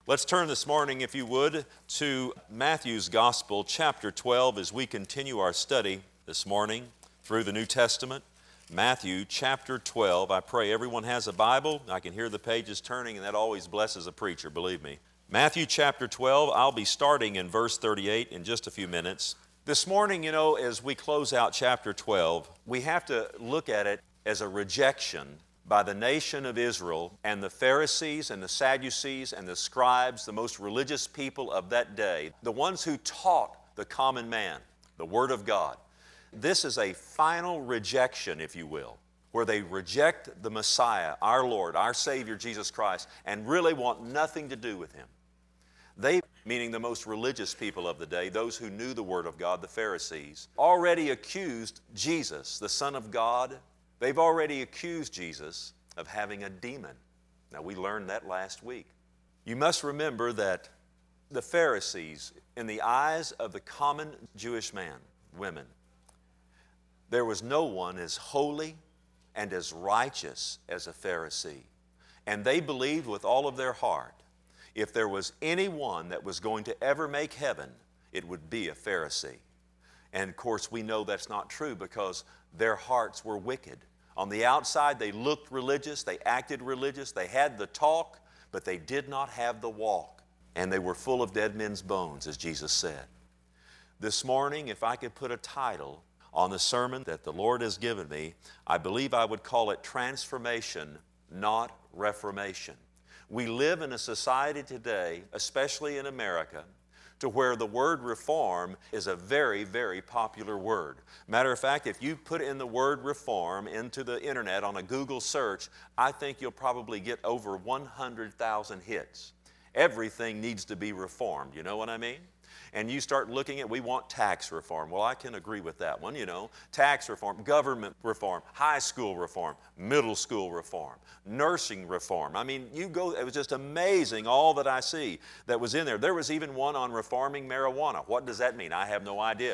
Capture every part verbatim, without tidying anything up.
Let's turn this morning, if you would, to Matthew's Gospel, chapter twelve, as we continue our study this morning through the New Testament. Matthew, chapter twelve. I pray everyone has a Bible. I can hear the pages turning, and that always blesses a preacher, believe me. Matthew, chapter twelve. I'll be starting in verse thirty-eight in just a few minutes. This morning, you know, as we close out chapter twelve, we have to look at it as a rejection by the nation of Israel and the Pharisees and the Sadducees and the scribes, the most religious people of that day, the ones who taught the common man the Word of God. This is a final rejection, if you will, where they reject the Messiah, our Lord, our Savior, Jesus Christ, and really want nothing to do with Him. They, meaning the most religious people of the day, those who knew the Word of God, the Pharisees, already accused Jesus, the Son of God. They've already accused Jesus of having a demon. Now, we learned that last week. You must remember that the Pharisees, in the eyes of the common Jewish man, women, there was no one as holy and as righteous as a Pharisee. And they believed with all of their heart, if there was anyone that was going to ever make heaven, it would be a Pharisee. And of course, we know that's not true because their hearts were wicked. On the outside, they looked religious, they acted religious, they had the talk, but they did not have the walk. And they were full of dead men's bones, as Jesus said. This morning, if I could put a title on the sermon that the Lord has given me, I believe I would call it Transformation, Not Reformation. We live in a society today, especially in America, to where the word reform is a very, very popular word. Matter of fact, if you put in the word reform into the internet on a Google search, I think you'll probably get over one hundred thousand hits. Everything needs to be reformed, you know what I mean? And you start looking at, we want tax reform. Well, I can agree with that one, you know. Tax reform, government reform, high school reform, middle school reform, nursing reform. I mean, you go, it was just amazing all that I see that was in there. There was even one on reforming marijuana. What does that mean? I have no idea.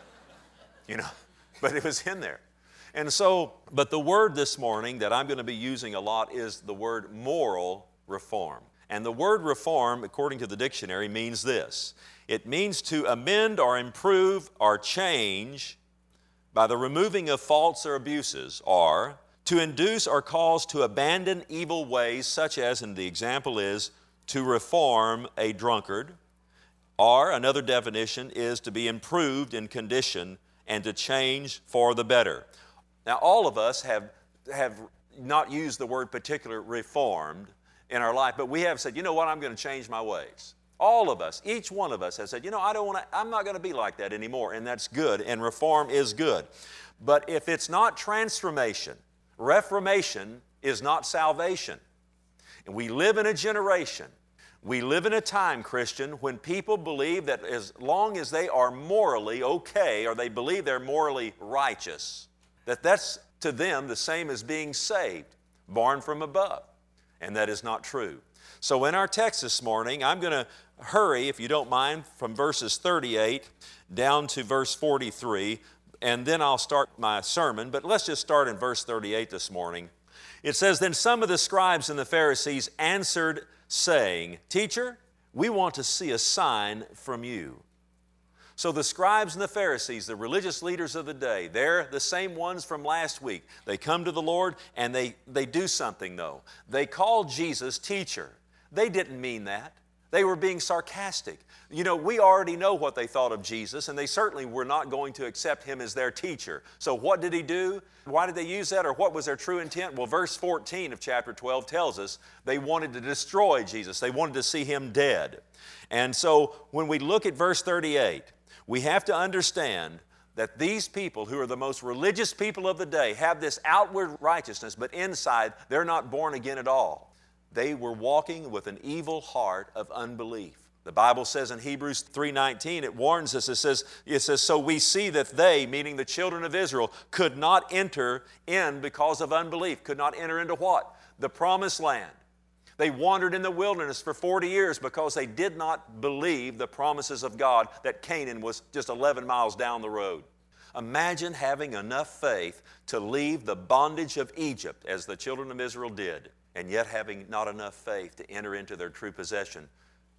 You know, but it was in there. And so, but the word this morning that I'm going to be using a lot is the word moral reform. And the word reform, according to the dictionary, means this. It means to amend or improve or change by the removing of faults or abuses, or to induce or cause to abandon evil ways, such as, and the example is, to reform a drunkard, or another definition is to be improved in condition and to change for the better. Now, all of us have, have not used the word particular reformed in our life, but we have said, you know what, I'm going to change my ways. All of us, each one of us has said, you know, I don't want to, I'm not going to be like that anymore, and that's good, and reform is good. But if it's not transformation, reformation is not salvation. And we live in a generation, we live in a time, Christian, when people believe that as long as they are morally okay, or they believe they're morally righteous, that that's to them the same as being saved, born from above. And that is not true. So in our text this morning, I'm going to hurry, if you don't mind, from verses thirty-eight down to verse forty-three, and then I'll start my sermon. But let's just start in verse thirty-eight this morning. It says, "Then some of the scribes and the Pharisees answered, saying, 'Teacher, we want to see a sign from you.'" So the scribes and the Pharisees, the religious leaders of the day, they're the same ones from last week. They come to the Lord and they, they do something though. They call Jesus teacher. They didn't mean that. They were being sarcastic. You know, we already know what they thought of Jesus, and they certainly were not going to accept Him as their teacher. So what did He do? Why did they use that, or what was their true intent? Well, verse fourteen of chapter twelve tells us they wanted to destroy Jesus. They wanted to see Him dead. And so when we look at verse thirty-eight, we have to understand that these people who are the most religious people of the day have this outward righteousness, but inside they're not born again at all. They were walking with an evil heart of unbelief. The Bible says in Hebrews three nineteen, it warns us, it says, it says, "So we see that they," meaning the children of Israel, "could not enter in because of unbelief." Could not enter into what? The promised land. They wandered in the wilderness for forty years because they did not believe the promises of God that Canaan was just eleven miles down the road. Imagine having enough faith to leave the bondage of Egypt as the children of Israel did, and yet having not enough faith to enter into their true possession,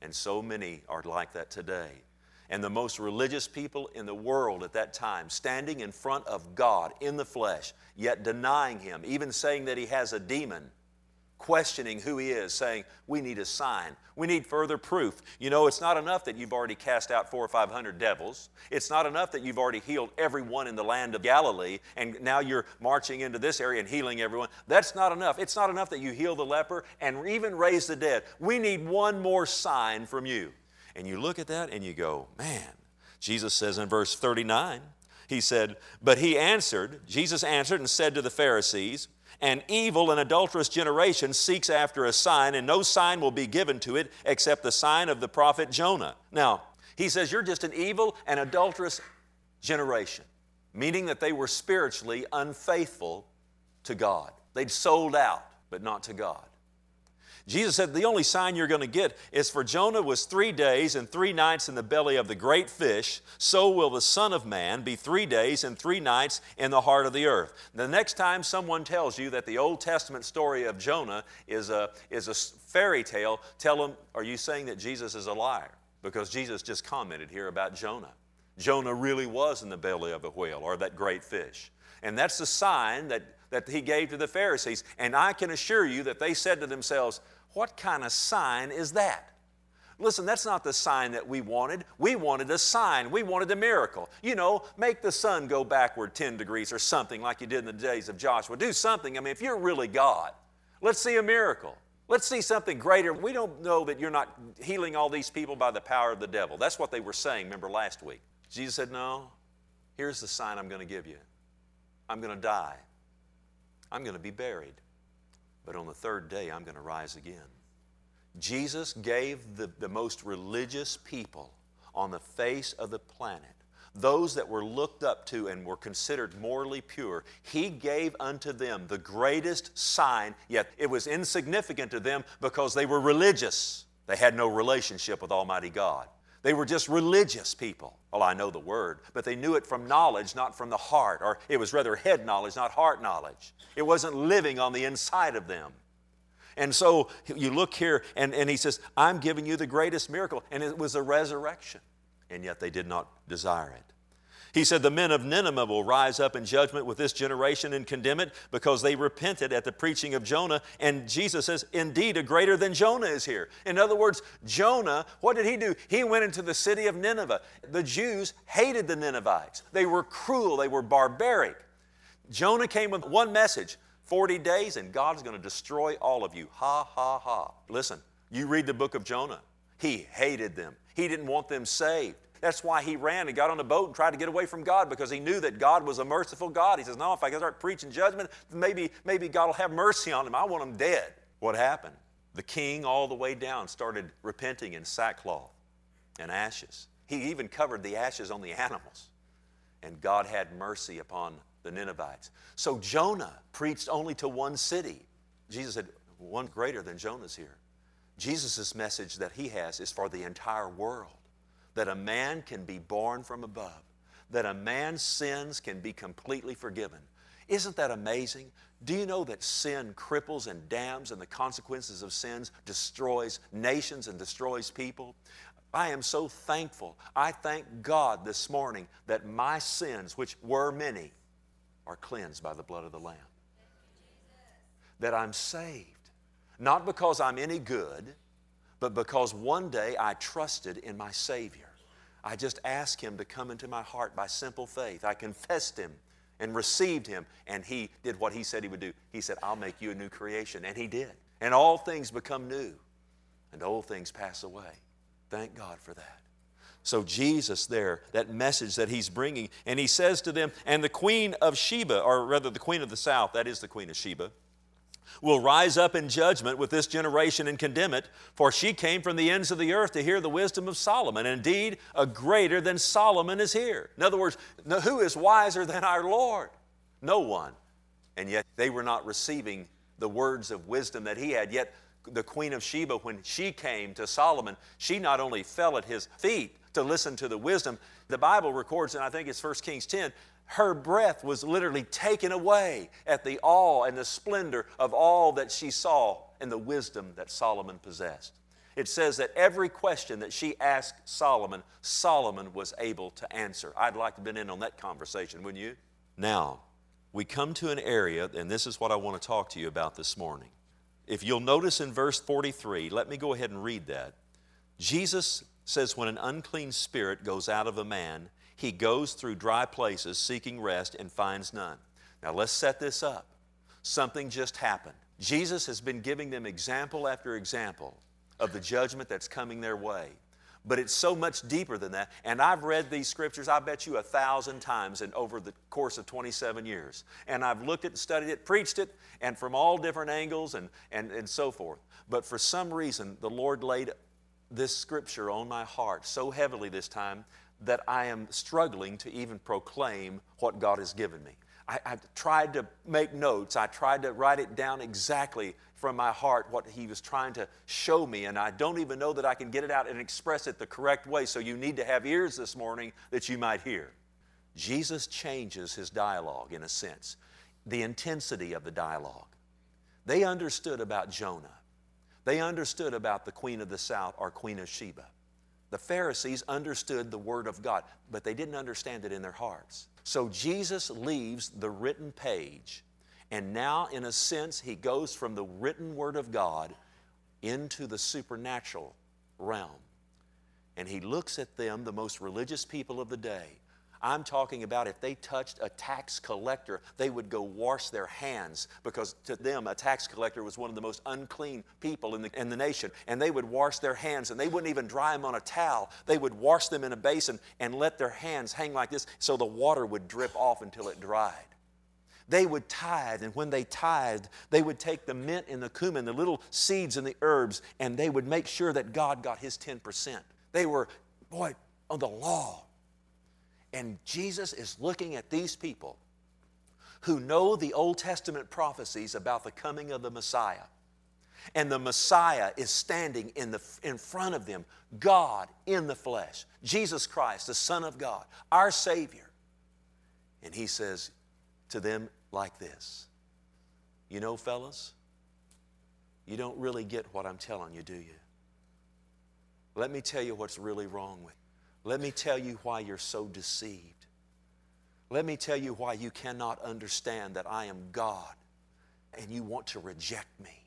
And so many are like that today. And the most religious people in the world at that time, standing in front of God in the flesh, yet denying Him, even saying that He has a demon, questioning who He is, saying, we need a sign. We need further proof. You know, it's not enough that you've already cast out four or five hundred devils. It's not enough that you've already healed everyone in the land of Galilee, and now you're marching into this area and healing everyone. That's not enough. It's not enough that you heal the leper and even raise the dead. We need one more sign from you. And you look at that and you go, man. Jesus says in verse thirty-nine, He said, but He answered, Jesus answered and said to the Pharisees, an evil and adulterous generation seeks after a sign, and no sign will be given to it except the sign of the prophet Jonah. Now, He says, you're just an evil and adulterous generation, meaning that they were spiritually unfaithful to God. They'd sold out, but not to God. Jesus said the only sign you're going to get is for Jonah was three days and three nights in the belly of the great fish, so will the Son of Man be three days and three nights in the heart of the earth. The next time someone tells you that the Old Testament story of Jonah is a, is a fairy tale, tell them, are you saying that Jesus is a liar? Because Jesus just commented here about Jonah. Jonah really was in the belly of a whale or that great fish. And that's the sign that, that He gave to the Pharisees. And I can assure you that they said to themselves, what kind of sign is that? Listen, that's not the sign that we wanted. We wanted a sign. We wanted a miracle. You know, make the sun go backward ten degrees or something like you did in the days of Joshua. Do something. I mean, if you're really God, let's see a miracle. Let's see something greater. We don't know that you're not healing all these people by the power of the devil. That's what they were saying, remember, last week. Jesus said, no, here's the sign I'm going to give you. I'm going to die. I'm going to be buried. But on the third day, I'm going to rise again. Jesus gave the, the most religious people on the face of the planet, those that were looked up to and were considered morally pure, He gave unto them the greatest sign, yet it was insignificant to them because they were religious. They had no relationship with Almighty God. They were just religious people. Well, I know the word, but they knew it from knowledge, not from the heart, or it was rather head knowledge, not heart knowledge. It wasn't living on the inside of them. And so you look here, and, and He says, I'm giving you the greatest miracle, and it was a resurrection, and yet they did not desire it. He said, the men of Nineveh will rise up in judgment with this generation and condemn it because they repented at the preaching of Jonah. And Jesus says, indeed, a greater than Jonah is here. In other words, Jonah, what did he do? He went into the city of Nineveh. The Jews hated the Ninevites. They were cruel. They were barbaric. Jonah came with one message, forty days and God's going to destroy all of you. Ha, ha, ha. Listen, you read the book of Jonah. He hated them. He didn't want them saved. That's why he ran and got on a boat and tried to get away from God, because he knew that God was a merciful God. He says, no, if I start preaching judgment, maybe, maybe God will have mercy on him. I want him dead. What happened? The king all the way down started repenting in sackcloth and ashes. He even covered the ashes on the animals. And God had mercy upon the Ninevites. So Jonah preached only to one city. Jesus said, one greater than Jonah's here. Jesus' message that he has is for the entire world. That a man can be born from above. That a man's sins can be completely forgiven. Isn't that amazing? Do you know that sin cripples and damns, and the consequences of sins destroys nations and destroys people? I am so thankful. I thank God this morning that my sins, which were many, are cleansed by the blood of the Lamb. That I'm saved. Not because I'm any good, but because one day I trusted in my Savior. I just asked Him to come into my heart by simple faith. I confessed Him and received Him, and He did what He said He would do. He said, I'll make you a new creation, and He did. And all things become new, and old things pass away. Thank God for that. So Jesus there, that message that He's bringing, and He says to them, and the Queen of Sheba, or rather the Queen of the South, that is the Queen of Sheba, will rise up in judgment with this generation and condemn it, for she came from the ends of the earth to hear the wisdom of Solomon. Indeed, a greater than Solomon is here. In other words, who is wiser than our Lord? No one. And yet they were not receiving the words of wisdom that he had. Yet the Queen of Sheba, when she came to Solomon, she not only fell at his feet to listen to the wisdom. The Bible records, and I think it's First Kings ten, her breath was literally taken away at the awe and the splendor of all that she saw and the wisdom that Solomon possessed. It says that every question that she asked Solomon, Solomon was able to answer. I'd like to have been in on that conversation, wouldn't you? Now, we come to an area, and this is what I want to talk to you about this morning. If you'll notice in verse forty-three, let me go ahead and read that. Jesus says, when an unclean spirit goes out of a man, he goes through dry places seeking rest and finds none. Now let's set this up. Something just happened. Jesus has been giving them example after example of the judgment that's coming their way. But it's so much deeper than that. And I've read these scriptures, I bet you a thousand times in over the course of twenty-seven years. And I've looked at it, studied it, preached it, and from all different angles and, and, and so forth. But for some reason, the Lord laid this scripture on my heart so heavily this time that I am struggling to even proclaim what God has given me. I, I tried to make notes. I tried to write it down exactly from my heart what He was trying to show me, and I don't even know that I can get it out and express it the correct way, so you need to have ears this morning that you might hear. Jesus changes His dialogue in a sense, the intensity of the dialogue. They understood about Jonah. They understood about the Queen of the South or Queen of Sheba. The Pharisees understood the Word of God, but they didn't understand it in their hearts. So Jesus leaves the written page, and now in a sense He goes from the written Word of God into the supernatural realm. And He looks at them, the most religious people of the day. I'm talking about if they touched a tax collector, they would go wash their hands, because to them a tax collector was one of the most unclean people in the, in the nation. And they would wash their hands, and they wouldn't even dry them on a towel. They would wash them in a basin and let their hands hang like this so the water would drip off until it dried. They would tithe, and when they tithed, they would take the mint and the cumin, the little seeds and the herbs, and they would make sure that God got His ten percent. They were, boy, on the law. And Jesus is looking at these people who know the Old Testament prophecies about the coming of the Messiah. And the Messiah is standing in, the, in front of them, God in the flesh, Jesus Christ, the Son of God, our Savior. And He says to them like this, you know, fellas, you don't really get what I'm telling you, do you? Let me tell you what's really wrong with you. Let me tell you why you're so deceived. Let me tell you why you cannot understand that I am God and you want to reject me.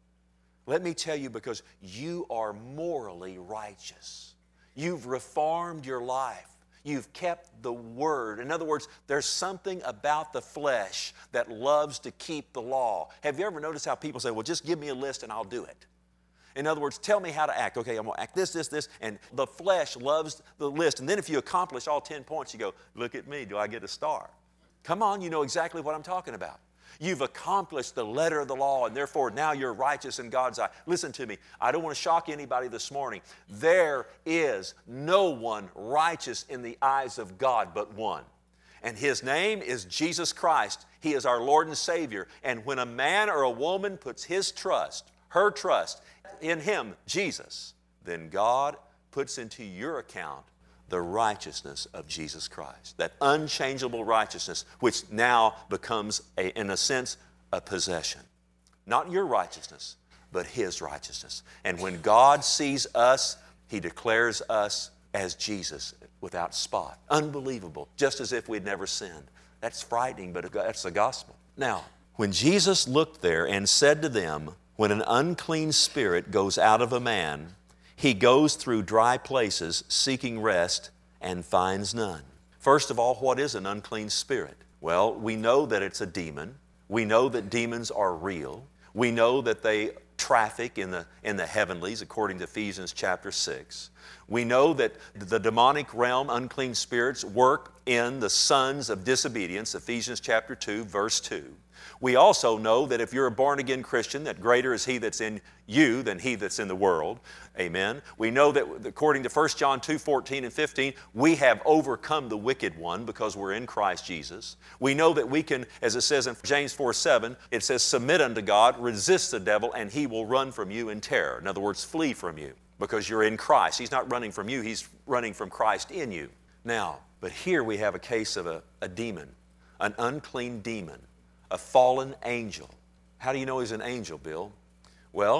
Let me tell you, because you are morally righteous. You've reformed your life. You've kept the Word. In other words, there's something about the flesh that loves to keep the law. Have you ever noticed how people say, well, just give me a list and I'll do it? In other words, tell me how to act. Okay, I'm going to act this, this, this. And the flesh loves the list. And then if you accomplish all ten points, you go, look at me, do I get a star? Come on, you know exactly what I'm talking about. You've accomplished the letter of the law, and therefore now you're righteous in God's eye. Listen to me. I don't want to shock anybody this morning. There is no one righteous in the eyes of God but one. And His name is Jesus Christ. He is our Lord and Savior. And when a man or a woman puts his trust, her trust, in Him, Jesus, then God puts into your account the righteousness of Jesus Christ. That unchangeable righteousness, which now becomes, a, in a sense, a possession. Not your righteousness, but His righteousness. And when God sees us, He declares us as Jesus without spot. Unbelievable, just as if we'd never sinned. That's frightening, but that's the gospel. Now, when Jesus looked there and said to them, when an unclean spirit goes out of a man, he goes through dry places seeking rest and finds none. First of all, what is an unclean spirit? Well, we know that it's a demon. We know that demons are real. We know that they traffic in the, in the heavenlies, according to Ephesians chapter six. We know that the demonic realm, unclean spirits, work in the sons of disobedience, Ephesians chapter two, verse two. We also know that if you're a born-again Christian, that greater is He that's in you than he that's in the world. Amen. We know that according to First John two, fourteen and fifteen, we have overcome the wicked one because we're in Christ Jesus. We know that we can, as it says in James four, seven, it says, submit unto God, resist the devil, and he will run from you in terror. In other words, flee from you because you're in Christ. He's not running from you, He's running from Christ in you. Now, but here we have a case of a, a demon, an unclean demon, a fallen angel. How do you know he's an angel, Bill? Well,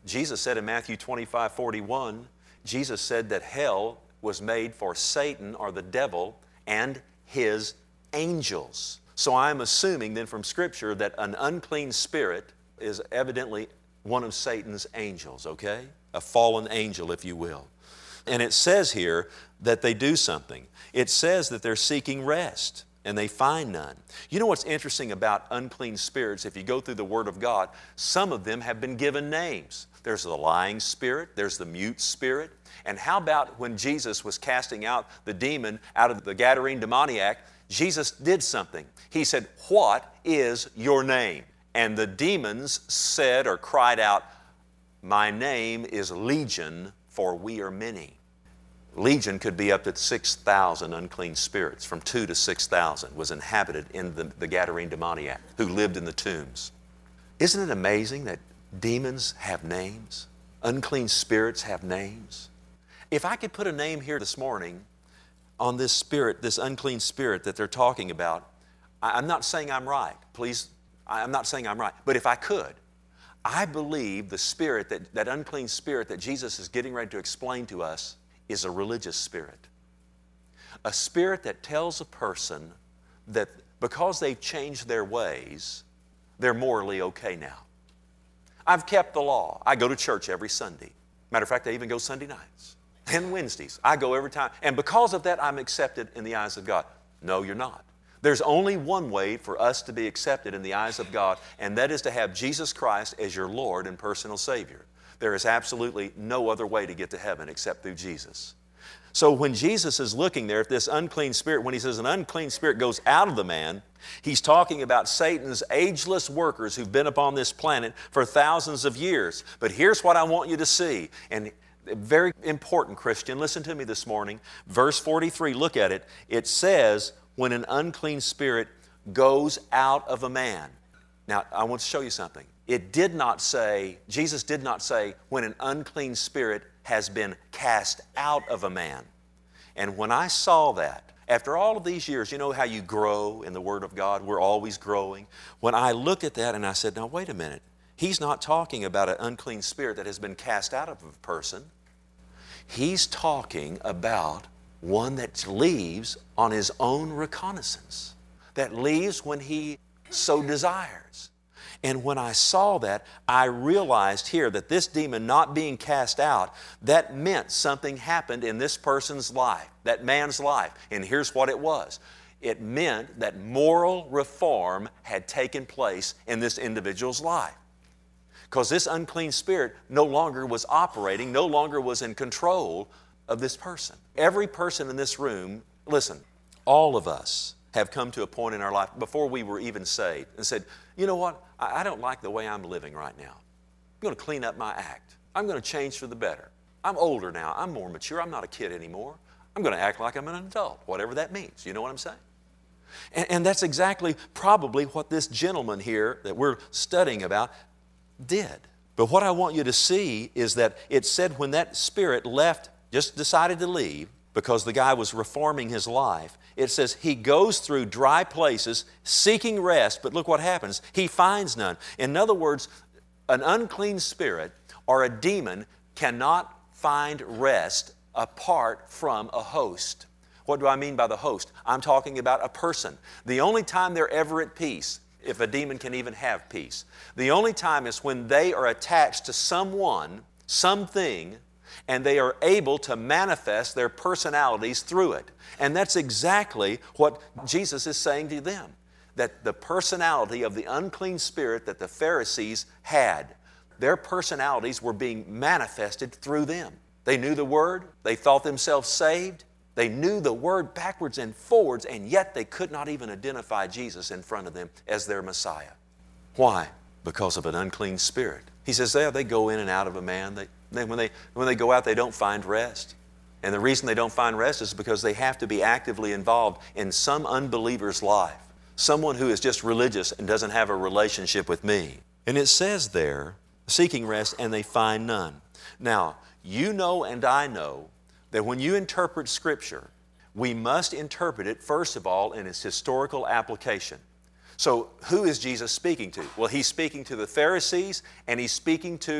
Jesus said in Matthew twenty-five forty-one, Jesus said that hell was made for Satan or the devil and his angels. So I'm assuming then from Scripture that an unclean spirit is evidently one of Satan's angels, okay? A fallen angel, if you will. And it says here that they do something. It says that they're seeking rest and they find none. You know what's interesting about unclean spirits? If you go through the Word of God, some of them have been given names. There's the lying spirit, there's the mute spirit. And how about when Jesus was casting out the demon out of the Gadarene demoniac, Jesus did something. He said, "What is your name?" And the demons said or cried out, "My name is Legion, for we are many." Legion could be up to six thousand unclean spirits, from two to six thousand was inhabited in the, the Gadarene demoniac who lived in the tombs. Isn't it amazing that demons have names? Unclean spirits have names? If I could put a name here this morning on this spirit, this unclean spirit that they're talking about, I, I'm not saying I'm right. Please, I'm not saying I'm right. But if I could, I believe the spirit, that, that unclean spirit that Jesus is getting ready to explain to us is a religious spirit. A spirit that tells a person that because they've changed their ways, they're morally okay now. I've kept the law. I go to church every Sunday. Matter of fact, I even go Sunday nights and Wednesdays. I go every time. And because of that, I'm accepted in the eyes of God. No, you're not. There's only one way for us to be accepted in the eyes of God, and that is to have Jesus Christ as your Lord and personal Savior. There is absolutely no other way to get to heaven except through Jesus. So when Jesus is looking there at this unclean spirit, when He says an unclean spirit goes out of the man, He's talking about Satan's ageless workers who've been upon this planet for thousands of years. But here's what I want you to see, and very important, Christian, listen to me this morning. Verse forty-three, look at it. It says, when an unclean spirit goes out of a man. Now, I want to show you something. It did not say, Jesus did not say, when an unclean spirit has been cast out of a man. And when I saw that, after all of these years, you know how you grow in the Word of God? We're always growing. When I looked at that and I said, now wait a minute. He's not talking about an unclean spirit that has been cast out of a person. He's talking about one that leaves on his own reconnaissance, that leaves when he so desires. And when I saw that, I realized here that this demon not being cast out, that meant something happened in this person's life, that man's life. And here's what it was. It meant that moral reform had taken place in this individual's life. Because this unclean spirit no longer was operating, no longer was in control of this person. Every person in this room, listen, all of us have come to a point in our life before we were even saved and said, you know what, I, I don't like the way I'm living right now. I'm going to clean up my act. I'm going to change for the better. I'm older now. I'm more mature. I'm not a kid anymore. I'm going to act like I'm an adult, whatever that means. You know what I'm saying? And, and that's exactly probably what this gentleman here that we're studying about did. But what I want you to see is that it said when that spirit left, just decided to leave because the guy was reforming his life, it says he goes through dry places seeking rest, but look what happens. He finds none. In other words, an unclean spirit or a demon cannot find rest apart from a host. What do I mean by the host? I'm talking about a person. The only time they're ever at peace, if a demon can even have peace, the only time is when they are attached to someone, something, and they are able to manifest their personalities through it. And that's exactly what Jesus is saying to them, that the personality of the unclean spirit that the Pharisees had, their personalities were being manifested through them. They knew the Word, they thought themselves saved, they knew the Word backwards and forwards, and yet they could not even identify Jesus in front of them as their Messiah. Why? Because of an unclean spirit. He says, yeah, they go in and out of a man. They, they, when, they, when they go out, they don't find rest. And the reason they don't find rest is because they have to be actively involved in some unbeliever's life. Someone who is just religious and doesn't have a relationship with me. And it says there, seeking rest, and they find none. Now, you know and I know that when you interpret Scripture, we must interpret it, first of all, in its historical application. So who is Jesus speaking to? Well, He's speaking to the Pharisees and He's speaking to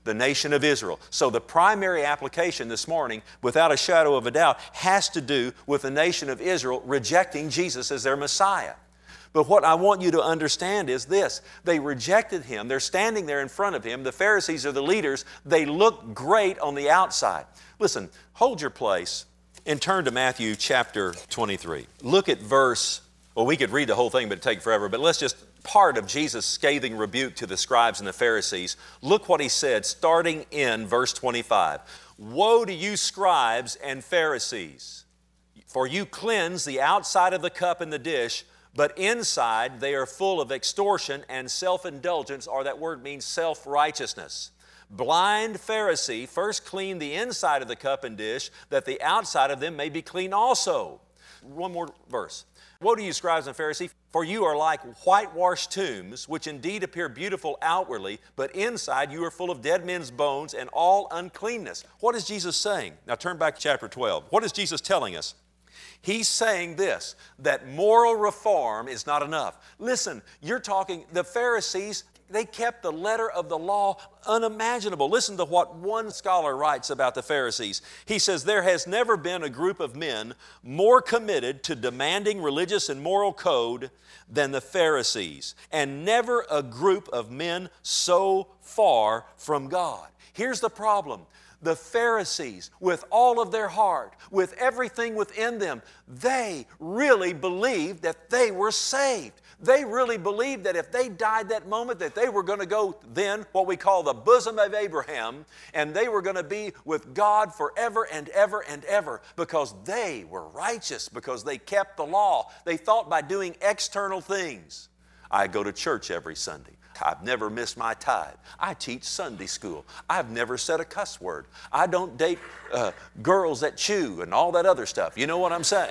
the nation of Israel. So the primary application this morning, without a shadow of a doubt, has to do with the nation of Israel rejecting Jesus as their Messiah. But what I want you to understand is this. They rejected Him. They're standing there in front of Him. The Pharisees are the leaders. They look great on the outside. Listen, hold your place and turn to Matthew chapter twenty-three. Look at verse, well, we could read the whole thing, but it'd take forever. But let's just, part of Jesus' scathing rebuke to the scribes and the Pharisees. Look what He said, starting in verse twenty-five. Woe to you, scribes and Pharisees, for you cleanse the outside of the cup and the dish, but inside they are full of extortion and self-indulgence, or that word means self-righteousness. Blind Pharisee, first clean the inside of the cup and dish, that the outside of them may be clean also. One more verse. Woe to you, scribes and Pharisees, for you are like whitewashed tombs, which indeed appear beautiful outwardly, but inside you are full of dead men's bones and all uncleanness. What is Jesus saying? Now turn back to chapter twelve. What is Jesus telling us? He's saying this, that moral reform is not enough. Listen, you're talking, the Pharisees, they kept the letter of the law unimaginable. Listen to what one scholar writes about the Pharisees. He says, there has never been a group of men more committed to demanding religious and moral code than the Pharisees, and never a group of men so far from God. Here's the problem. The Pharisees, with all of their heart, with everything within them, they really believed that they were saved. They really believed that if they died that moment, that they were going to go then, what we call the bosom of Abraham, and they were going to be with God forever and ever and ever, because they were righteous, because they kept the law. They thought by doing external things. I go to church every Sunday. I've never missed my tithe. I teach Sunday school. I've never said a cuss word. I don't date uh, girls that chew and all that other stuff. You know what I'm saying?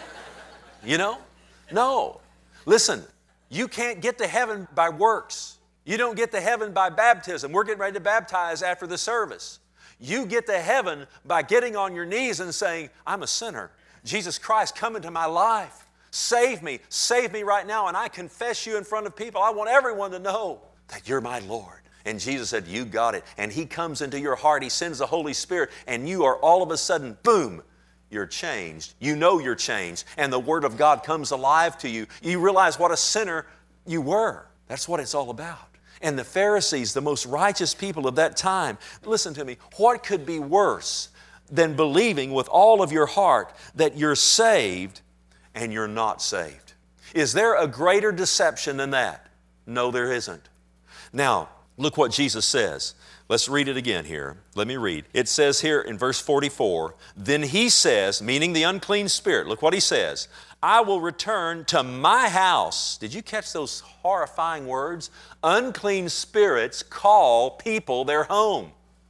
You know? No. Listen, you can't get to heaven by works. You don't get to heaven by baptism. We're getting ready to baptize after the service. You get to heaven by getting on your knees and saying, I'm a sinner. Jesus Christ, come into my life. Save me, save me right now, and I confess you in front of people. I want everyone to know that you're my Lord. And Jesus said, you got it. And He comes into your heart. He sends the Holy Spirit, and you are all of a sudden, boom, you're changed. You know you're changed, and the Word of God comes alive to you. You realize what a sinner you were. That's what it's all about. And the Pharisees, the most righteous people of that time, listen to me, what could be worse than believing with all of your heart that you're saved and you're not saved? Is there a greater deception than that? No, there isn't. Now, look what Jesus says. Let's read it again here. Let me read. It says here in verse forty-four, then He says, meaning the unclean spirit, look what He says, I will return to my house. Did you catch those horrifying words? Unclean spirits call people their home.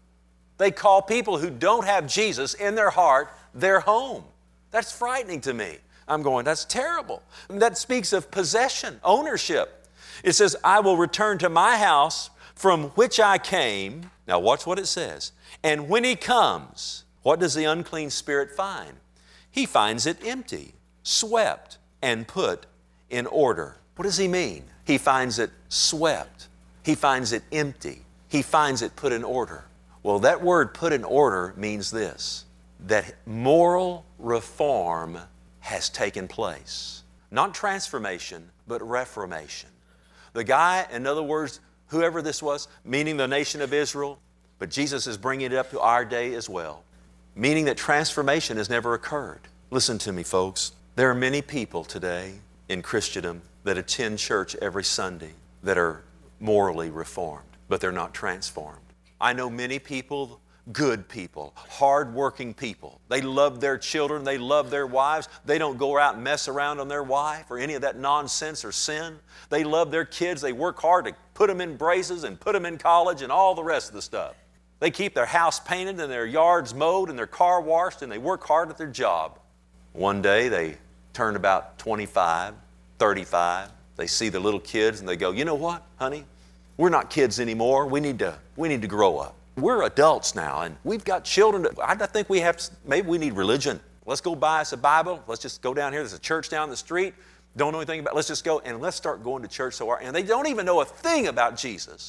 They call people who don't have Jesus in their heart their home. That's frightening to me. I'm going, that's terrible. That speaks of possession, ownership. It says, I will return to my house from which I came. Now watch what it says. And when He comes, what does the unclean spirit find? He finds it empty, swept, and put in order. What does He mean? He finds it swept. He finds it empty. He finds it put in order. Well, that word put in order means this, that moral reform has taken place. Not transformation, but reformation. The guy, in other words, whoever this was, meaning the nation of Israel, but Jesus is bringing it up to our day as well, meaning that transformation has never occurred. Listen to me, folks. There are many people today in Christendom that attend church every Sunday that are morally reformed, but they're not transformed. I know many people, good people, hard-working people. They love their children. They love their wives. They don't go out and mess around on their wife or any of that nonsense or sin. They love their kids. They work hard to put them in braces and put them in college and all the rest of the stuff. They keep their house painted and their yards mowed and their car washed, and they work hard at their job. One day they turn about twenty-five, thirty-five. They see the little kids and they go, you know what, honey? We're not kids anymore. We need to, we need to grow up. We're adults now, and we've got children. To, I think we have, maybe we need religion. Let's go buy us a Bible. Let's just go down here. There's a church down the street. Don't know anything about it. Let's just go and let's start going to church. So our, and they don't even know a thing about Jesus.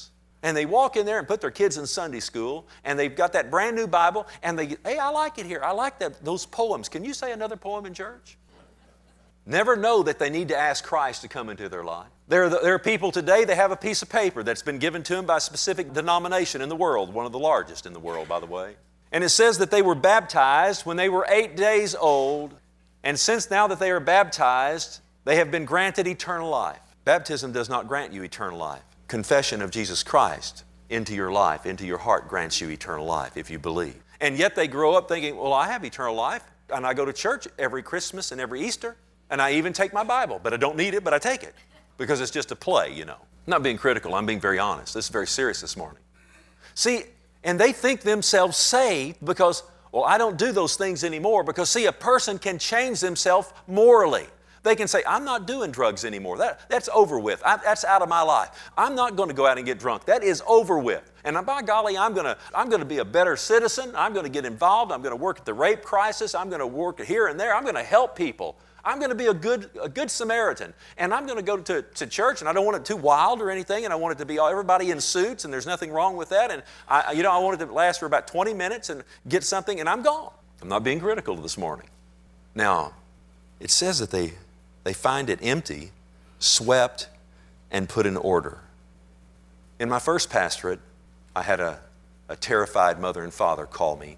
And they walk in there and put their kids in Sunday school, and they've got that brand new Bible, and they, hey, I like it here. I like that, those poems. Can you say another poem in church? Never know that they need to ask Christ to come into their life. There are, the, there are people today, they have a piece of paper that's been given to them by a specific denomination in the world, one of the largest in the world, by the way. And it says that they were baptized when they were eight days old, and since now that they are baptized, they have been granted eternal life. Baptism does not grant you eternal life. Confession of Jesus Christ into your life, into your heart, grants you eternal life if you believe. And yet they grow up thinking, well, I have eternal life, and I go to church every Christmas and every Easter, and I even take my Bible, but I don't need it, but I take it because it's just a play, you know. I'm not being critical, I'm being very honest. This is very serious this morning. See, and they think themselves saved because, well, I don't do those things anymore because, see, a person can change themselves morally. They can say, I'm not doing drugs anymore. That, that's over with. I, that's out of my life. I'm not going to go out and get drunk. That is over with. And by golly, I'm going to, I'm going to be a better citizen. I'm going to get involved. I'm going to work at the rape crisis. I'm going to work here and there. I'm going to help people. I'm going to be a good, a good Samaritan. And I'm going to go to, to church, and I don't want it too wild or anything, and I want it to be everybody in suits, and there's nothing wrong with that. And I, you know, I want it to last for about twenty minutes and get something, and I'm gone. I'm not being critical this morning. Now, it says that they They find it empty, swept, and put in order. In my first pastorate, I had a, a terrified mother and father call me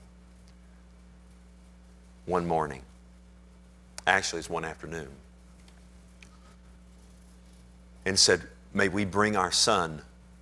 one morning. Actually, it's one afternoon. And said, may we bring our son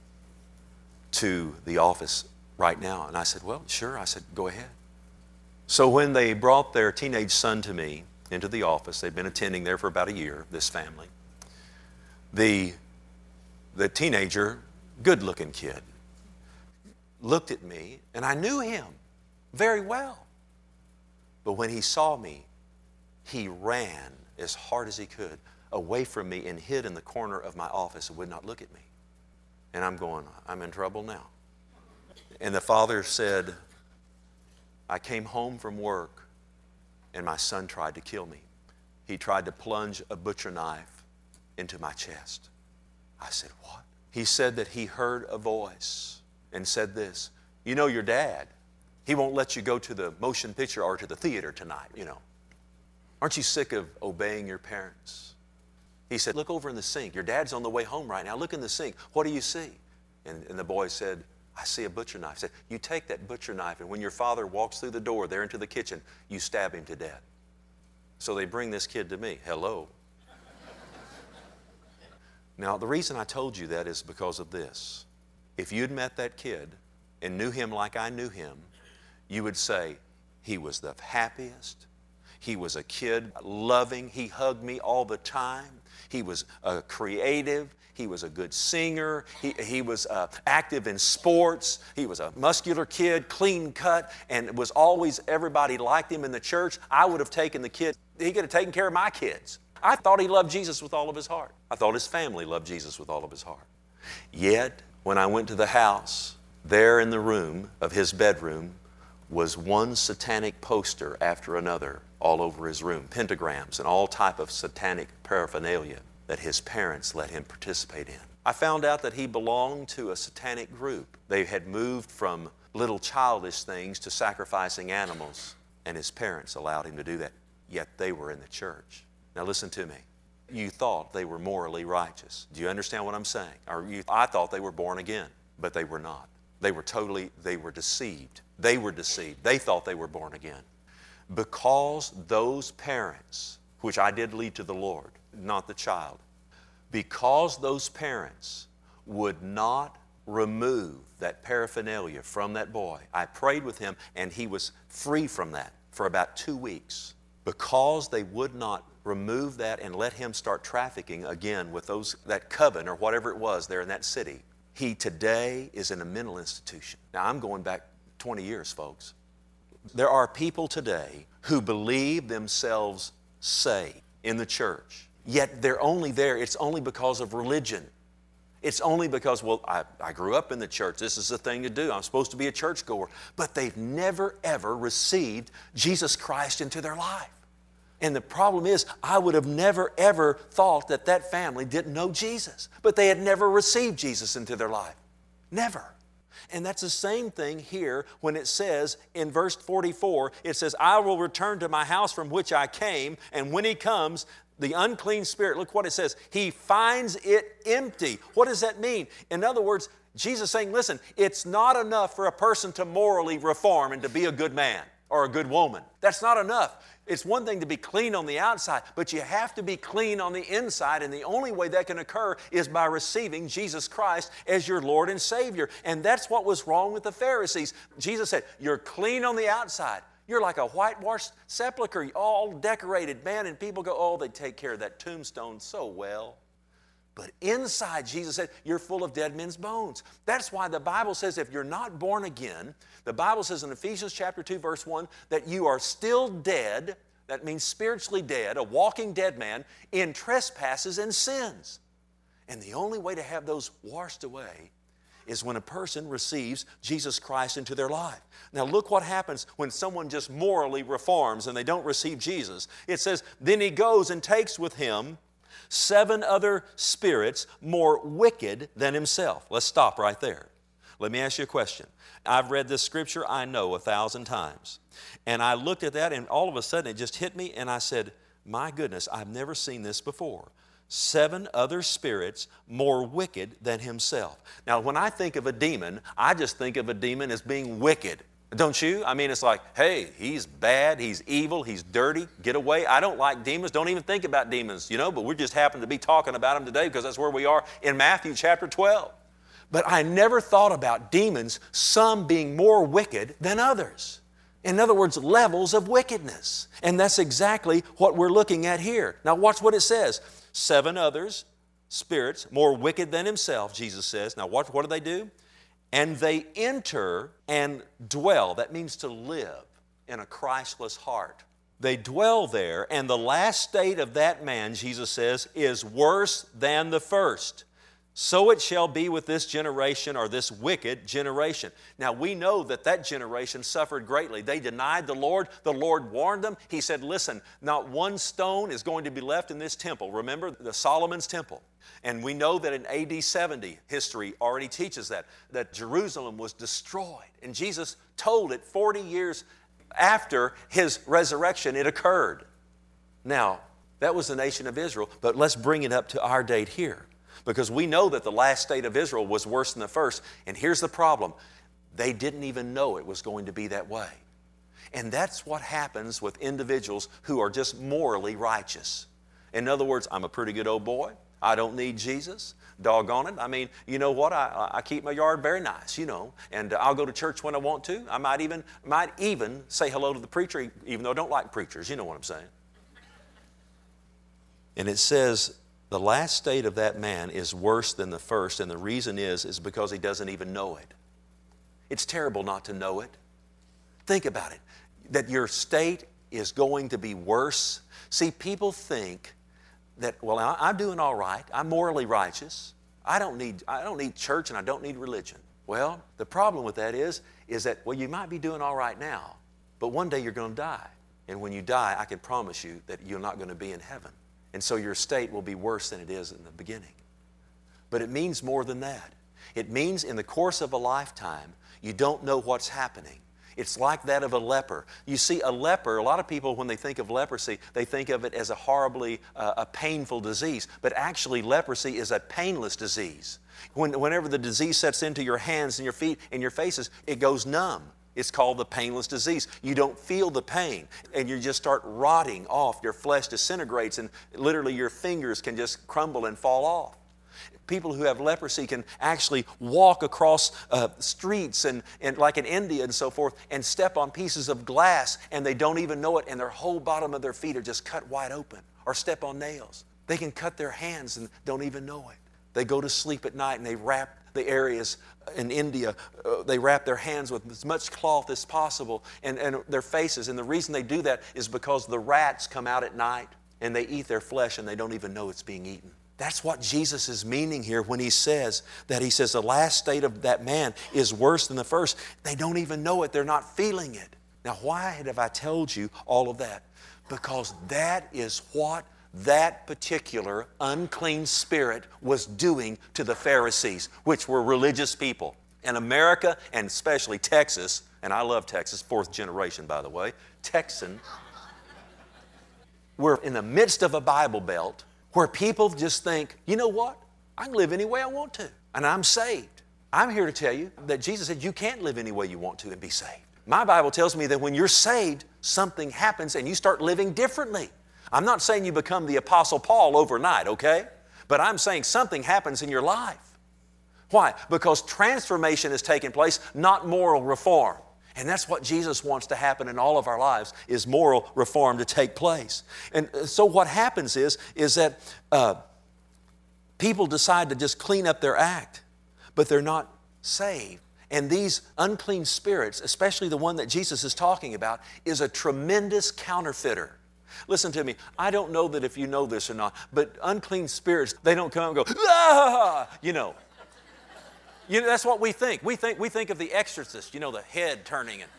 to the office right now? And I said, well, sure. I said, go ahead. So when they brought their teenage son to me, into the office. They've been attending there for about a year, this family. The, the teenager, good-looking kid, looked at me, and I knew him very well. But when he saw me, he ran as hard as he could away from me and hid in the corner of my office and would not look at me. And I'm going, I'm in trouble now. And the father said, I came home from work, and my son tried to kill me. He tried to plunge a butcher knife into my chest. I said, what? He said that he heard a voice and said this, you know your dad, he won't let you go to the motion picture or to the theater tonight, you know. Aren't you sick of obeying your parents? He said, look over in the sink. Your dad's on the way home right now. Look in the sink. What do you see? And, and the boy said, I see a butcher knife. He said, you take that butcher knife, and when your father walks through the door there into the kitchen, you stab him to death. So they bring this kid to me. Hello. Now, the reason I told you that is because of this. If you'd met that kid and knew him like I knew him, you would say, he was the happiest. He was a kid loving. He hugged me all the time. He was uh, creative. He was a good singer. He, he was uh, active in sports. He was a muscular kid, clean cut, and it was always, everybody liked him in the church. I would have taken the kid. He could have taken care of my kids. I thought he loved Jesus with all of his heart. I thought his family loved Jesus with all of his heart. Yet, when I went to the house, there in the room of his bedroom was one satanic poster after another all over his room, pentagrams and all type of satanic paraphernalia that his parents let him participate in. I found out that he belonged to a satanic group. They had moved from little childish things to sacrificing animals, and his parents allowed him to do that, yet they were in the church. Now listen to me. You thought they were morally righteous. Do you understand what I'm saying? Or you, I thought they were born again, but they were not. They were totally, they were deceived. They were deceived. They thought they were born again. Because those parents, which I did lead to the Lord, not the child, because those parents would not remove that paraphernalia from that boy, I prayed with him and he was free from that for about two weeks. Because they would not remove that and let him start trafficking again with those, that coven or whatever it was there in that city, he today is in a mental institution. Now I'm going back twenty years, folks. There are people today who believe themselves saved in the church, yet they're only there, it's only because of religion. It's only because, well, I, I grew up in the church. This is the thing to do. I'm supposed to be a churchgoer. But they've never, ever received Jesus Christ into their life. And the problem is, I would have never, ever thought that that family didn't know Jesus. But they had never received Jesus into their life. Never. And that's the same thing here when it says in verse forty-four, it says, I will return to my house from which I came, and when he comes, the unclean spirit, look what it says, he finds it empty. What does that mean? In other words, Jesus is saying, listen, it's not enough for a person to morally reform and to be a good man or a good woman. That's not enough. It's one thing to be clean on the outside, but you have to be clean on the inside, and the only way that can occur is by receiving Jesus Christ as your Lord and Savior. And that's what was wrong with the Pharisees. Jesus said, you're clean on the outside. You're like a whitewashed sepulcher, all decorated, man, and people go, oh, they take care of that tombstone so well. But inside, Jesus said, you're full of dead men's bones. That's why the Bible says if you're not born again, the Bible says in Ephesians chapter two, verse one, that you are still dead, that means spiritually dead, a walking dead man, in trespasses and sins. And the only way to have those washed away is when a person receives Jesus Christ into their life. Now look what happens when someone just morally reforms and they don't receive Jesus. It says, then he goes and takes with him seven other spirits more wicked than himself. Let's stop right there. Let me ask you a question. I've read this scripture, I know, a thousand times. And I looked at that and all of a sudden it just hit me and I said, my goodness, I've never seen this before. Seven other spirits more wicked than himself. Now, when I think of a demon, I just think of a demon as being wicked. Don't you? I mean, it's like, hey, he's bad, he's evil, he's dirty, get away. I don't like demons, don't even think about demons, you know, but we just happen to be talking about them today because that's where we are in Matthew chapter twelve. But I never thought about demons, some being more wicked than others. In other words, levels of wickedness. And that's exactly what we're looking at here. Now watch what it says. Seven others, spirits, more wicked than himself, Jesus says. Now what, what do they do? And they enter and dwell. That means to live in a Christless heart. They dwell there, and the last state of that man, Jesus says, is worse than the first. So it shall be with this generation, or this wicked generation. Now we know that that generation suffered greatly. They denied the Lord. The Lord warned them. He said, listen, not one stone is going to be left in this temple. Remember the Solomon's temple. And we know that in A D seventy, history already teaches that, that Jerusalem was destroyed. And Jesus told it forty years after His resurrection it occurred. Now, that was the nation of Israel, but let's bring it up to our date here. Because we know that the last state of Israel was worse than the first. And here's the problem. They didn't even know it was going to be that way. And that's what happens with individuals who are just morally righteous. In other words, I'm a pretty good old boy. I don't need Jesus. Doggone it. I mean, you know what? I, I keep my yard very nice, you know, and I'll go to church when I want to. I might even, might even say hello to the preacher, even though I don't like preachers. You know what I'm saying. And it says, the last state of that man is worse than the first, and the reason is, is because he doesn't even know it. It's terrible not to know it. Think about it, that your state is going to be worse. See, people think that, well, I'm doing all right. I'm morally righteous. I don't need, I don't need church and I don't need religion. Well, the problem with that is, is that, well, you might be doing all right now, but one day you're going to die. And when you die, I can promise you that you're not going to be in heaven. And so your state will be worse than it is in the beginning. But it means more than that. It means in the course of a lifetime, you don't know what's happening. It's like that of a leper. You see, a leper, a lot of people, when they think of leprosy, they think of it as a horribly, uh, a painful disease. But actually, leprosy is a painless disease. When, whenever the disease sets into your hands and your feet and your faces, it goes numb. It's called the painless disease. You don't feel the pain, and you just start rotting off. Your flesh disintegrates, and literally your fingers can just crumble and fall off. People who have leprosy can actually walk across uh, streets and, and like in India and so forth and step on pieces of glass and they don't even know it, and their whole bottom of their feet are just cut wide open, or step on nails. They can cut their hands and don't even know it. They go to sleep at night and they wrap the areas in India, uh, they wrap their hands with as much cloth as possible and, and their faces. And the reason they do that is because the rats come out at night and they eat their flesh and they don't even know it's being eaten. That's what Jesus is meaning here when he says that he says the last state of that man is worse than the first. They don't even know it. They're not feeling it. Now, why have I told you all of that? Because that is what that particular unclean spirit was doing to the Pharisees, which were religious people. And America, and especially Texas, and I love Texas, fourth generation, by the way, Texan, we're in the midst of a Bible Belt where people just think, you know what? I can live any way I want to, and I'm saved. I'm here to tell you that Jesus said you can't live any way you want to and be saved. My Bible tells me that when you're saved, something happens and you start living differently. I'm not saying you become the Apostle Paul overnight, okay? But I'm saying something happens in your life. Why? Because transformation is taking place, not moral reform. And that's what Jesus wants to happen in all of our lives, is moral reform to take place. And so what happens is, is that uh, people decide to just clean up their act, but they're not saved. And these unclean spirits, especially the one that Jesus is talking about, is a tremendous counterfeiter. Listen to me, I don't know that if you know this or not, but unclean spirits, they don't come and go, ah, you know. You know, that's what we think. We think we think of The Exorcist, you know, the head turning. And,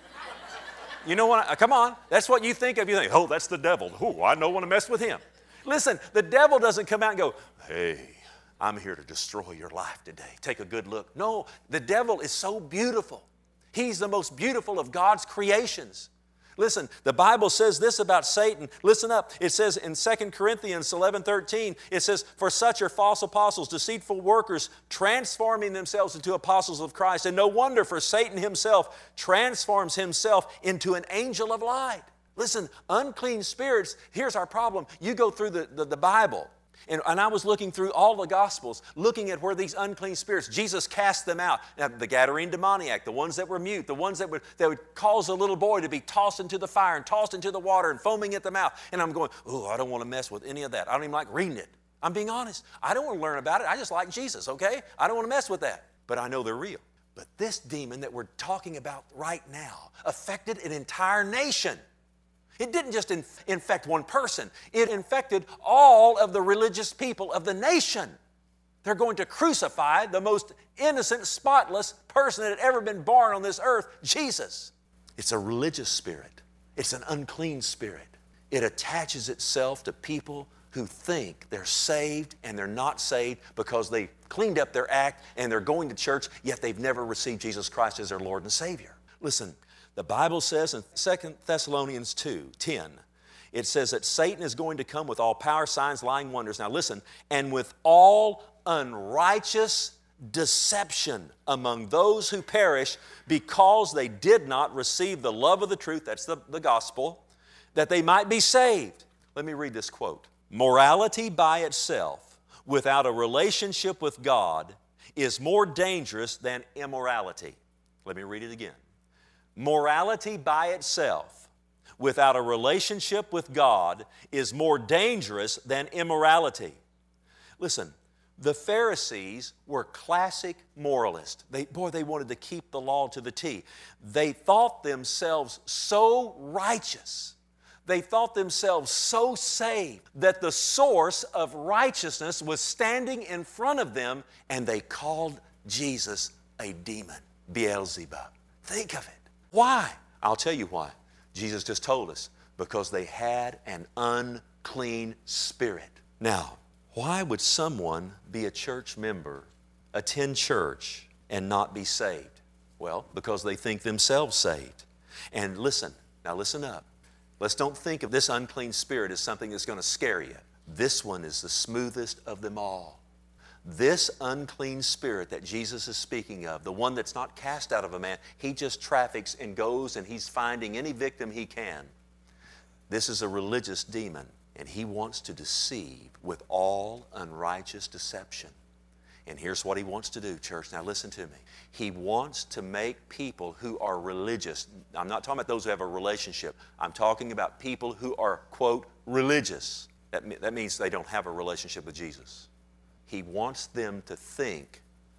you know what? Come on. That's what you think of. You think, oh, that's the devil. Oh, I don't want to mess with him. Listen, the devil doesn't come out and go, hey, I'm here to destroy your life today. Take a good look. No, the devil is so beautiful. He's the most beautiful of God's creations. Listen, the Bible says this about Satan. Listen up. It says in Second Corinthians eleven thirteen, it says, for such are false apostles, deceitful workers, transforming themselves into apostles of Christ. And no wonder, for Satan himself transforms himself into an angel of light. Listen, unclean spirits, here's our problem. You go through the, the, the Bible. And, and I was looking through all the Gospels, looking at where these unclean spirits, Jesus cast them out. Now, the Gadarene demoniac, the ones that were mute, the ones that would, that would cause a little boy to be tossed into the fire and tossed into the water and foaming at the mouth. And I'm going, oh, I don't want to mess with any of that. I don't even like reading it. I'm being honest. I don't want to learn about it. I just like Jesus, okay? I don't want to mess with that. But I know they're real. But this demon that we're talking about right now affected an entire nation. It didn't just inf- infect one person. It infected all of the religious people of the nation. They're going to crucify the most innocent, spotless person that had ever been born on this earth, Jesus. It's a religious spirit. It's an unclean spirit. It attaches itself to people who think they're saved and they're not saved because they cleaned up their act and they're going to church, yet they've never received Jesus Christ as their Lord and Savior. Listen, the Bible says in Second Thessalonians two ten, it says that Satan is going to come with all power, signs, lying wonders. Now listen, and with all unrighteous deception among those who perish because they did not receive the love of the truth, that's the, the gospel, that they might be saved. Let me read this quote. Morality by itself, without a relationship with God, is more dangerous than immorality. Let me read it again. Morality by itself, without a relationship with God, is more dangerous than immorality. Listen, the Pharisees were classic moralists. They, boy, they wanted to keep the law to the T. They thought themselves so righteous, they thought themselves so saved that the source of righteousness was standing in front of them, and they called Jesus a demon, Beelzebub. Think of it. Why? I'll tell you why. Jesus just told us, because they had an unclean spirit. Now, why would someone be a church member, attend church, and not be saved? Well, because they think themselves saved. And listen, now listen up. Let's don't think of this unclean spirit as something that's going to scare you. This one is the smoothest of them all. This unclean spirit that Jesus is speaking of, the one that's not cast out of a man, he just traffics and goes and he's finding any victim he can. This is a religious demon, and he wants to deceive with all unrighteous deception. And here's what he wants to do, church. Now listen to me. He wants to make people who are religious. I'm not talking about those who have a relationship. I'm talking about people who are, quote, religious. That, that means they don't have a relationship with Jesus. He wants them to think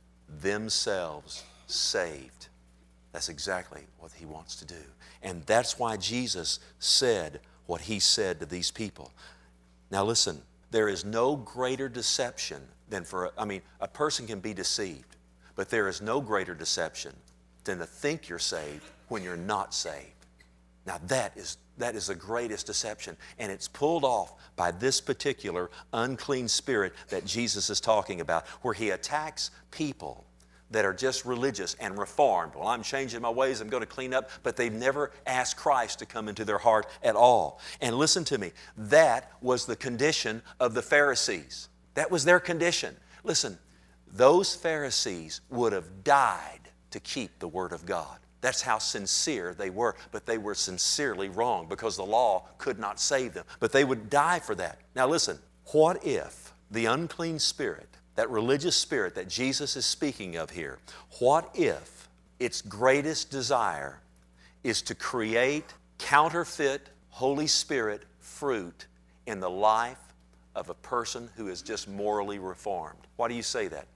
themselves saved. That's exactly what he wants to do. And that's why Jesus said what he said to these people. Now listen, there is no greater deception than for, I mean, a person can be deceived, but there is no greater deception than to think you're saved when you're not saved. Now that is That is the greatest deception, and it's pulled off by this particular unclean spirit that Jesus is talking about, where he attacks people that are just religious and reformed. Well, I'm changing my ways, I'm going to clean up, but they've never asked Christ to come into their heart at all. And listen to me, that was the condition of the Pharisees. That was their condition. Listen, those Pharisees would have died to keep the Word of God. That's how sincere they were, but they were sincerely wrong because the law could not save them. But they would die for that. Now listen, what if the unclean spirit, that religious spirit that Jesus is speaking of here, what if its greatest desire is to create counterfeit Holy Spirit fruit in the life of a person who is just morally reformed? Why do you say that?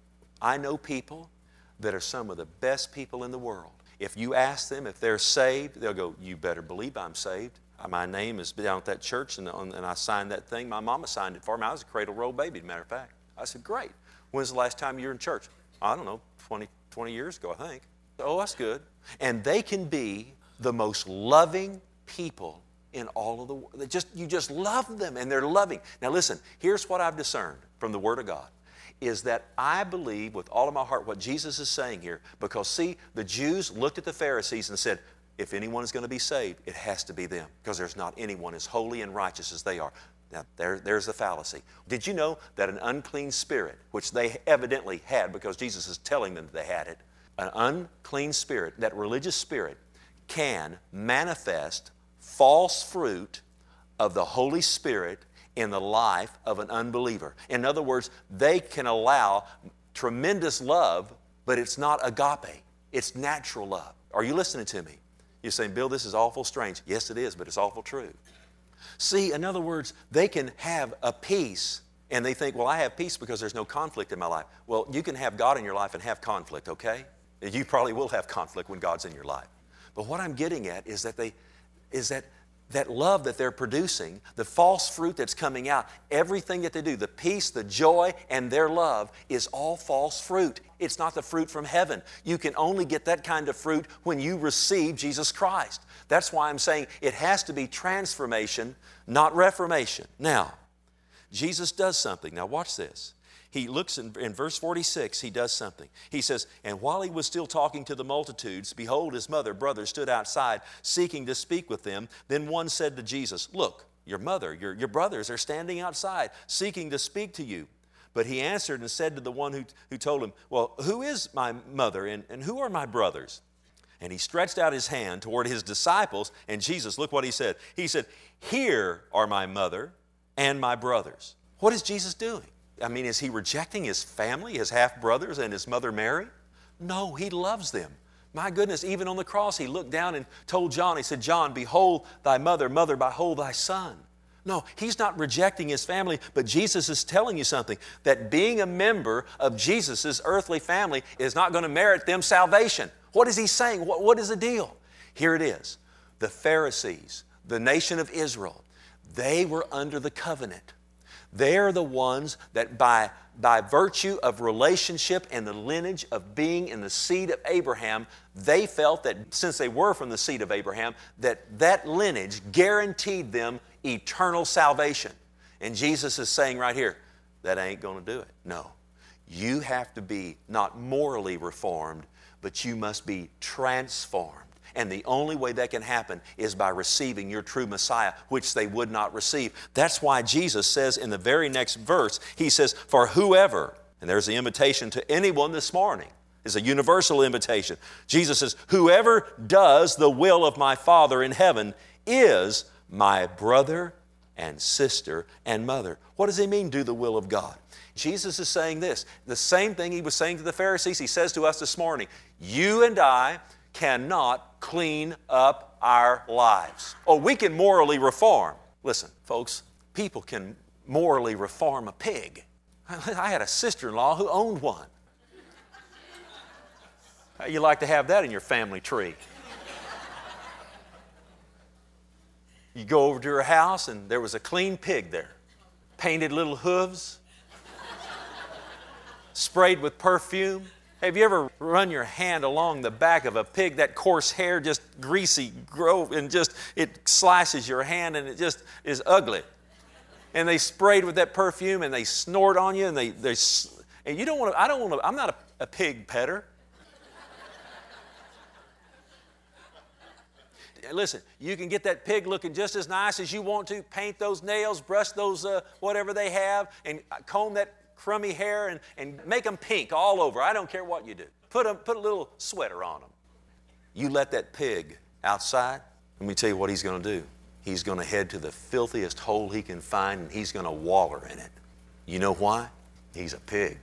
I know people that are some of the best people in the world. If you ask them if they're saved, they'll go, you better believe I'm saved. My name is down at that church and, and I signed that thing. My mama signed it for me. I was a cradle-rolled baby, as a matter of fact. I said, great. When's the last time you were in church? I don't know, twenty, twenty years ago, I think. Oh, that's good. And they can be the most loving people in all of the world. They just, you just love them and they're loving. Now listen, here's what I've discerned from the Word of God, is that I believe with all of my heart what Jesus is saying here, because see, the Jews looked at the Pharisees and said, if anyone is going to be saved, it has to be them, because there's not anyone as holy and righteous as they are. Now, there, there's the fallacy. Did you know that an unclean spirit, which they evidently had because Jesus is telling them that they had it, an unclean spirit, that religious spirit, can manifest false fruit of the Holy Spirit in the life of an unbeliever. In other words, they can allow tremendous love, but it's not agape. It's natural love. Are you listening to me? You're saying, Bill, this is awful strange. Yes, it is, but it's awful true. See, in other words, they can have a peace, and they think, well, I have peace because there's no conflict in my life. Well, you can have God in your life and have conflict, okay? You probably will have conflict when God's in your life. But what I'm getting at is that they, is that that love that they're producing, the false fruit that's coming out, everything that they do, the peace, the joy, and their love is all false fruit. It's not the fruit from heaven. You can only get that kind of fruit when you receive Jesus Christ. That's why I'm saying it has to be transformation, not reformation. Now, Jesus does something. Now watch this. He looks in, in verse forty-six, he does something. He says, and while he was still talking to the multitudes, behold, his mother, brothers stood outside, seeking to speak with them. Then one said to Jesus, look, your mother, your, your brothers are standing outside, seeking to speak to you. But he answered and said to the one who, who told him, well, who is my mother and, and who are my brothers? And he stretched out his hand toward his disciples, and Jesus, look what he said. He said, here are my mother and my brothers. What is Jesus doing? I mean, is he rejecting his family, his half-brothers and his mother Mary? No, he loves them. My goodness, even on the cross, he looked down and told John, he said, John, behold thy mother, mother, behold thy son. No, he's not rejecting his family, but Jesus is telling you something, that being a member of Jesus' earthly family is not going to merit them salvation. What is he saying? What, what is the deal? Here it is. The Pharisees, the nation of Israel, they were under the covenant. They're the ones that by, by virtue of relationship and the lineage of being in the seed of Abraham, they felt that since they were from the seed of Abraham, that that lineage guaranteed them eternal salvation. And Jesus is saying right here, that ain't going to do it. No. You have to be not morally reformed, but you must be transformed. And the only way that can happen is by receiving your true Messiah, which they would not receive. That's why Jesus says in the very next verse, he says, for whoever, and there's the invitation to anyone this morning, is a universal invitation. Jesus says, whoever does the will of my Father in heaven is my brother and sister and mother. What does he mean, do the will of God? Jesus is saying this, the same thing he was saying to the Pharisees, he says to us this morning, you and I cannot clean up our lives. Oh, we can morally reform. Listen, folks, people can morally reform a pig. I had a sister-in-law who owned one. How you like to have that in your family tree? You go over to her house and there was a clean pig there. Painted little hooves. Sprayed with perfume. Have you ever run your hand along the back of a pig, that coarse hair, just greasy, grow, and just, it slices your hand and it just is ugly. And they sprayed with that perfume and they snort on you and they, they and you don't want to, I don't want to, I'm not a, a pig petter. Listen, you can get that pig looking just as nice as you want to, paint those nails, brush those uh, whatever they have, and comb that crummy hair and, and make them pink all over. I don't care what you do. Put a, put a little sweater on them. You let that pig outside, let me tell you what he's going to do. He's going to head to the filthiest hole he can find, and he's going to waller in it. You know why? He's a pig.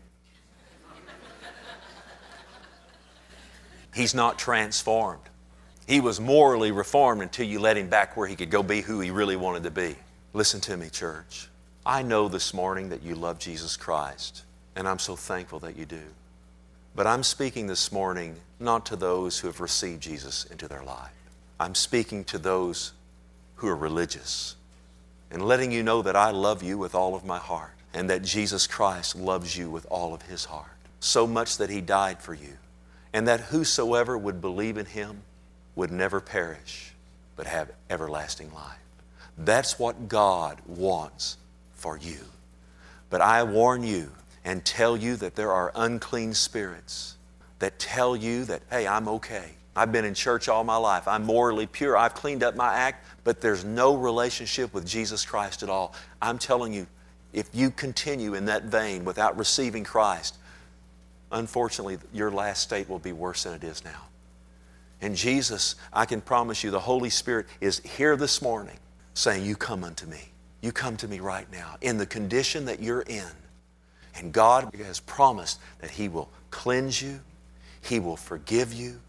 He's not transformed. He was morally reformed until you let him back where he could go be who he really wanted to be. Listen to me, church. I know this morning that you love Jesus Christ, and I'm so thankful that you do. But I'm speaking this morning not to those who have received Jesus into their life. I'm speaking to those who are religious and letting you know that I love you with all of my heart and that Jesus Christ loves you with all of His heart. So much that He died for you, and that whosoever would believe in Him would never perish, but have everlasting life. That's what God wants for you. But I warn you and tell you that there are unclean spirits that tell you that, hey, I'm okay. I've been in church all my life. I'm morally pure. I've cleaned up my act, but there's no relationship with Jesus Christ at all. I'm telling you, if you continue in that vein without receiving Christ, unfortunately, your last state will be worse than it is now. And Jesus, I can promise you, the Holy Spirit is here this morning saying, you come unto me. You come to me right now in the condition that you're in. And God has promised that He will cleanse you. He will forgive you.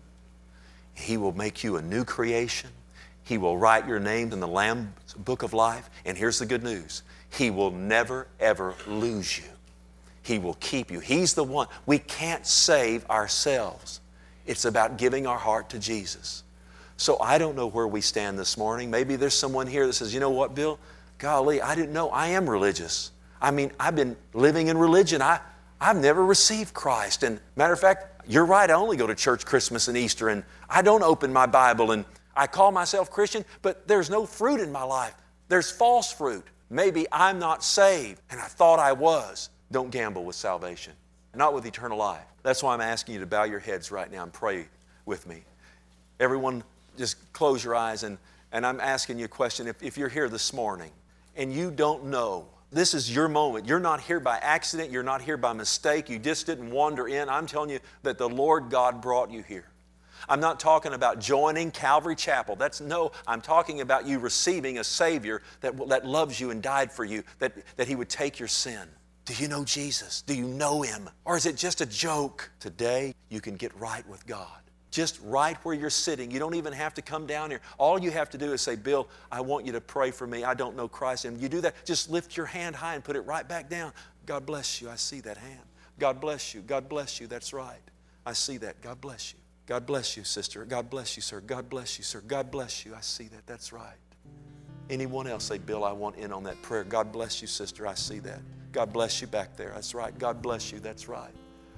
He will make you a new creation. He will write your name in the Lamb's book of life. And here's the good news. He will never, ever lose you. He will keep you. He's the one. We can't save ourselves. It's about giving our heart to Jesus. So I don't know where we stand this morning. Maybe there's someone here that says, you know what, Bill? Golly, I didn't know. I am religious. I mean, I've been living in religion. I, I've never received Christ. And matter of fact, you're right. I only go to church Christmas and Easter, and I don't open my Bible, and I call myself Christian, but there's no fruit in my life. There's false fruit. Maybe I'm not saved, and I thought I was. Don't gamble with salvation. Not with eternal life. That's why I'm asking you to bow your heads right now and pray with me. Everyone, just close your eyes, and, and I'm asking you a question. If, if you're here this morning and you don't know, this is your moment. You're not here by accident. You're not here by mistake. You just didn't wander in. I'm telling you that the Lord God brought you here. I'm not talking about joining Calvary Chapel. That's no, I'm talking about you receiving a Savior that, that loves you and died for you, that, that He would take your sin. Do you know Jesus? Do you know Him? Or is it just a joke? Today, you can get right with God. Just right where you're sitting. You don't even have to come down here. All you have to do is say, Bill, I want you to pray for me. I don't know Christ. And you do that, just lift your hand high and put it right back down. God bless you. I see that hand. God bless you. God bless you. That's right. I see that. God bless you. God bless you, sister. God bless you, sir. God bless you, sir. God bless you. I see that. That's right. Anyone else say, Bill, I want in on that prayer. God bless you, sister. I see that. God bless you back there. That's right. God bless you. That's right.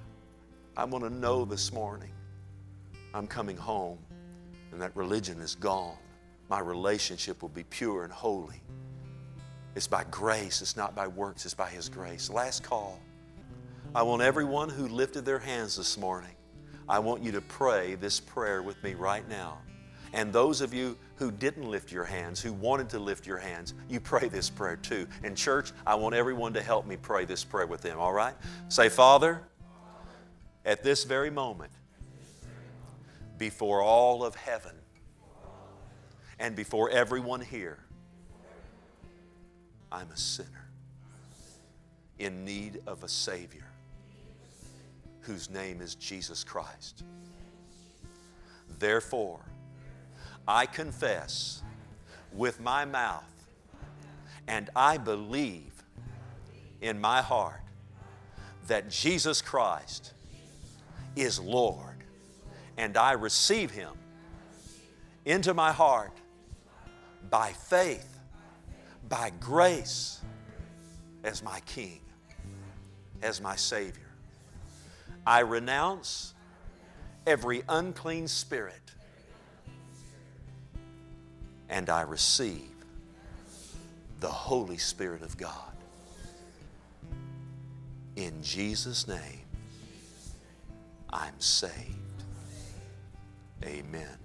I want to know this morning I'm coming home and that religion is gone. My relationship will be pure and holy. It's by grace. It's not by works. It's by His grace. Last call. I want everyone who lifted their hands this morning, I want you to pray this prayer with me right now. And those of you who didn't lift your hands, who wanted to lift your hands, you pray this prayer too. And church, I want everyone to help me pray this prayer with them, all right? Say, Father, at this very moment, before all of heaven and before everyone here, I'm a sinner in need of a Savior whose name is Jesus Christ. Therefore, I confess with my mouth and I believe in my heart that Jesus Christ is Lord, and I receive Him into my heart by faith, by grace, as my King, as my Savior. I renounce every unclean spirit, and I receive the Holy Spirit of God. In Jesus' name, I'm saved. Amen.